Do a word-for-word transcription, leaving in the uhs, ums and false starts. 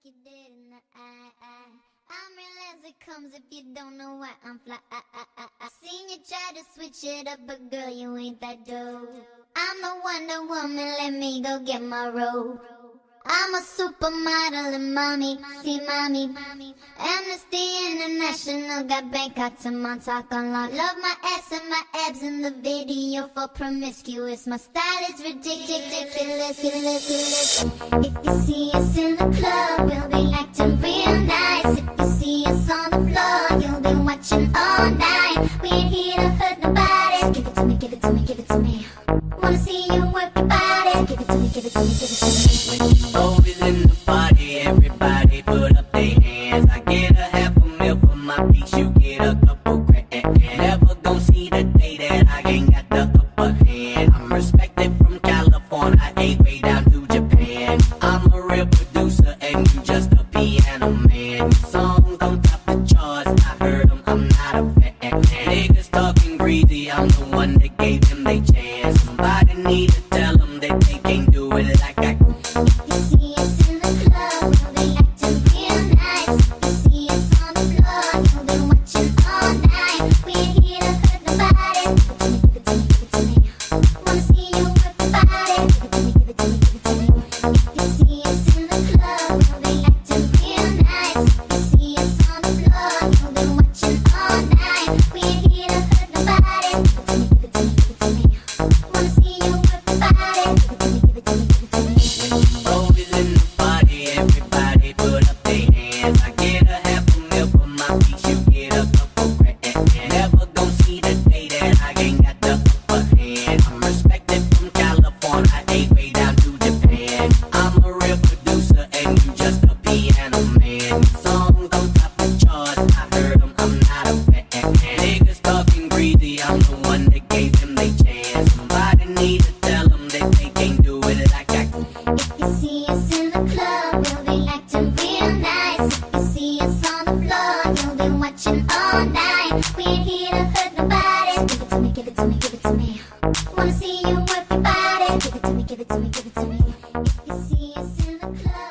you dead in the eye, eye. I'm real as it comes if you don't know why I'm fly. I, I, I, I seen you try to switch it up, but girl, you ain't that dope. I'm the Wonder Woman, let me go get my robe. I'm a supermodel and mommy, see mommy. Amnesty International got Bangkok to Montauk on lock. Love my ass and my abs in the video for promiscuous. My style is ridiculous, ridiculous. If you see us in the club, we'll be acting real nice. If you see us on the floor, you'll be watching all night. We ain't here to hurt nobody. So give it to me, give it to me, give it to me. Wanna see you work your body. So give it to me, give it to me, give it to me. When you always in the party, everybody put up their hands. I get a half a mil for my piece, you get a couple grand. Never gon' see the day that I ain't got the upper hand. I'm respected from California, eight way down to Japan. I'm a real producer and you just a piano man. Your songs don't top the charts, I heard them, I'm not a fan. Niggas talking greedy, I'm the one that gave them they chance. Somebody need to tell them that they can't do it like I can. You see us in the club, we'll be acting real nice. You see us on the floor, you'll be watching all night. We ain't here to hurt nobody. Give it to me, give it to me, give it to me. Wanna see you work your body. Give it to me, give it to me, give it to me. You see us in the club, we'll be acting real nice. You see us on the floor, you'll be watching all night. We ain't here to hurt nobody. Give it to me, give it to me, give it to me. Wanna see you work your body. Give it to me, give it to me, give it to me. Always in the party, everybody put up their hands. I get a half a mil for my piece, you get a couple grand. Never gon' see the day that I ain't got the upper hand. I'm respected from California, eight way down to Japan. I'm a real producer and you just a piano man. Your songs don't top the charts, I heard them, I'm not a fan. Niggas talking greedy, I'm the one that gave them they chance. Somebody need to tell them that they can't do it like I can. If you see us in the club, we'll be acting real nice. If you see us on the floor, you'll be watching all night. We ain't here to hurt nobody. So give it to me, give it to me, give it to me. Wanna see you work your body. Give it to me, give it to me, give it to me. If you see us in the club.